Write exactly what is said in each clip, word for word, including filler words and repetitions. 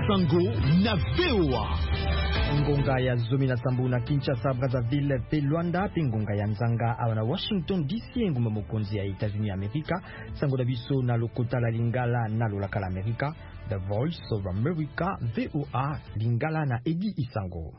Sango na V O A. Ngonga ya zomi na sambu na Kinshasa, Brazzaville, pe Luanda, pe ngonga ya Nzanga awa na Washington D C ngumba mokonzi ya Etats-Unis Amerika. Sango da biso na lokota la Lingala na lolaka la Amerika. The Voice of America, V O A, Lingala na Edi Isango.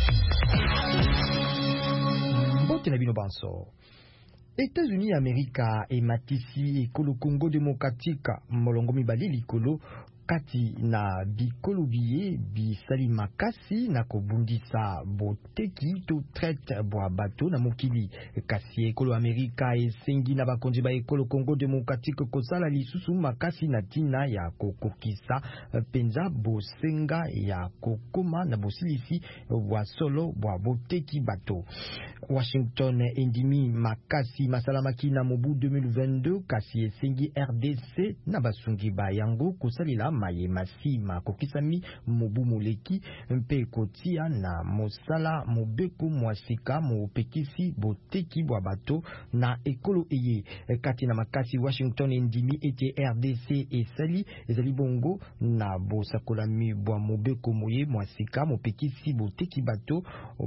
Mbote na bino banso. États-Unis Amerika e matisi ekolo Congo démocratique molongo mibali likolo kati na bikolo biye bisali makasi na kobundisa boteki to traite bwa bato na mokili kasi ekolo Amerika esengi na bakonzi ba ekolo Congo démocratique kosala lisusu makasi na tina ya kokokisa penza bosenga ya kokoma na bosilisi bwa solo bwa boteki bato. Washington endimi makasi masalamaki na mobu deux mille vingt-deux kasi esengi R D C na basungi ba yango kosalila maye masima kokisami mobu moleki mpe kotia na mosala mobeko mwasika mopekisi boteki bwa bato na ekolo eye kati na makasi. Washington endimi ete R D C esali ezali bongo na bosakolami bwa mobeko moye mwasika mopekisi boteki bato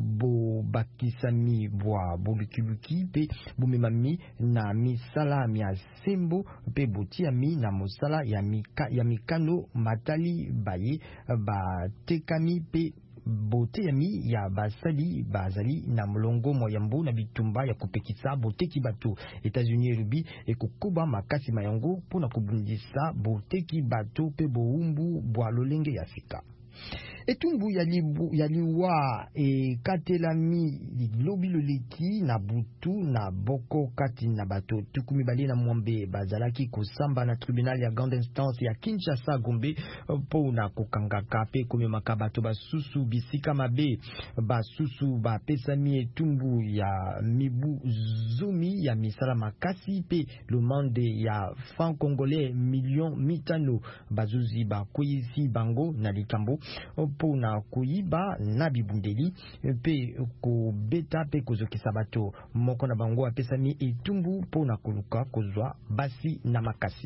bo bakisami bwa bolukiluki pe bumemami na misala mia sembo pe botiami na mosala ya mika ya mikano matali baye ba tekami pe boteyami ya basali bazali na mlongo moyambo na bitumba ya kupekisa boteki bato. États-Unis elubi ekokuba makasi mayango pona kubundisa boteki bato pe boumbu bwa lolenge ya sika. Etumbu ya liwa e katelami lobi loleki na butu na boko kati na bato tukumi bali na mwambe bazalaki kusamba na tribunal ya grande instance ya Kinshasa Gombe po na kokangaka pe komemaka bato basusu bisika mabe basusu ba pesami etumbu ya mibu zomi ya misala makasi pe lomande ya franc congolais million mitano bazuzi ba koyisi bango na likambo po na kuiba na bibundeli pe ko beta pe kozokisa bato moko na bango apesami etumbu po na koluka kozwa basi na makasi.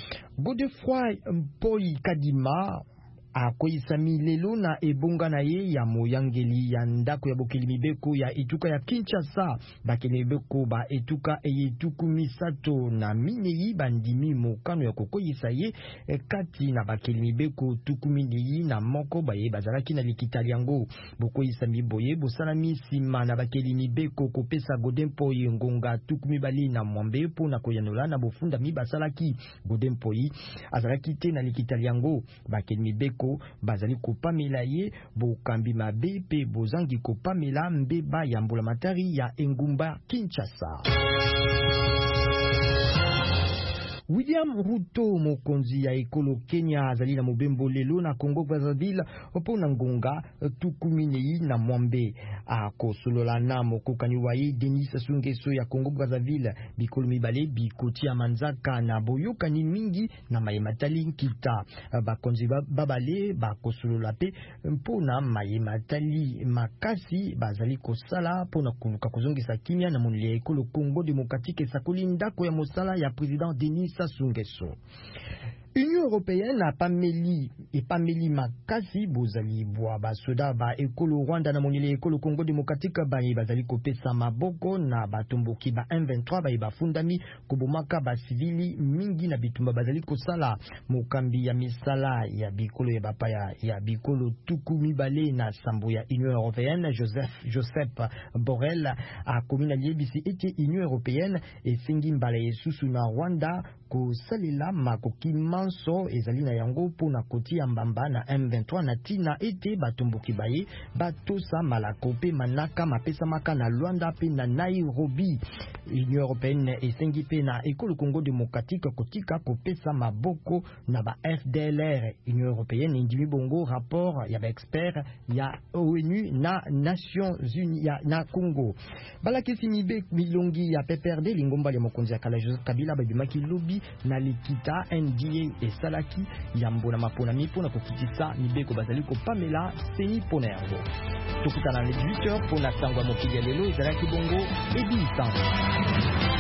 Godefroy Mpoi Kadima akoyisami lelo na ebonga na ye ya moyangeli ya ndako ya bokeli mibeko ya etuka ya Kinshasa. Bakeli mibeko ba etuka eyetuku misato na minei bandimi mokano ya kokoyisa ye kati na bakeli mibeko tuku minei na moko baye bazalaki na likitali yango. Bokoyisa miboye bosalami sima na bakeli mibeko kopesa Godefroy ngonga tuku mibali na mwambe po na koyanola na bofunda mibasalaki. Godefroy azalaki te na likitali yango. Bakeli mibeko bazali kopamela ye bokambi mabe pe bozangi kopamela mbeba ya mbulamatari ya engumba Kinshasa. William Ruto mokonzi ya ekolo Kenya azali na mobembo lelo na Congo Brazzaville opo na ngonga tukuminei na mwambe akosolola na mokokani waye Denis Sassou Nguesso ya Congo Brazzaville bikolo mibale bikoti ya manzaka na boyokani mingi na mayematali nkita bakonzi babale bakosolola pe mpona mayematali makasi bazali kosala pona kuluka kozongisa kimia na moneli ya ekolo Congo démocratique esakoli ndako ya mosala ya président Denis Sassou Nguesso. Union européenne a pameli et pameli makasi bozali bwa basoda ba ekolo Rwanda na moneli ekolo Congo démocratique ba bazali kopesa maboko na batomboki ba M vingt-trois ba bafundami kobomaka ba civili mingi na bitumba bazali kosala mokambi ya misala ya bikolo ya bapaya ya bikolo tuku mibale na sambo ya Union européenne. Joseph Joseph Borrell a komina liebisi ete Union européenne esengi mbala yesusu na Rwanda kosalela makokima so ezali na yango po na kotia mbamba na M vingt-trois na tina ete batomboki baye batosa malako pe manaka mapesa maka na Luanda pe na Nairobi. Union européenne esengi pe na ekolo Congo démocratique kotika kopesa maboko na ba F D L R. Union européenne indimi bongo rapport ya ba expert ya ONU na Nations Unies ya na Congo. Balakisi mibe milongi ya P P R D lingomba ya mokonzi ya kala Joseph Kabila babimaki lobi na likita N D A esalaki yambo na mapona mipo na kokitisa mibeko bazali ko pamela seni pona yango. Tokutana na dix-huit heures pona sangwa mokili ya lelo ezalaki bongo Edi Isango.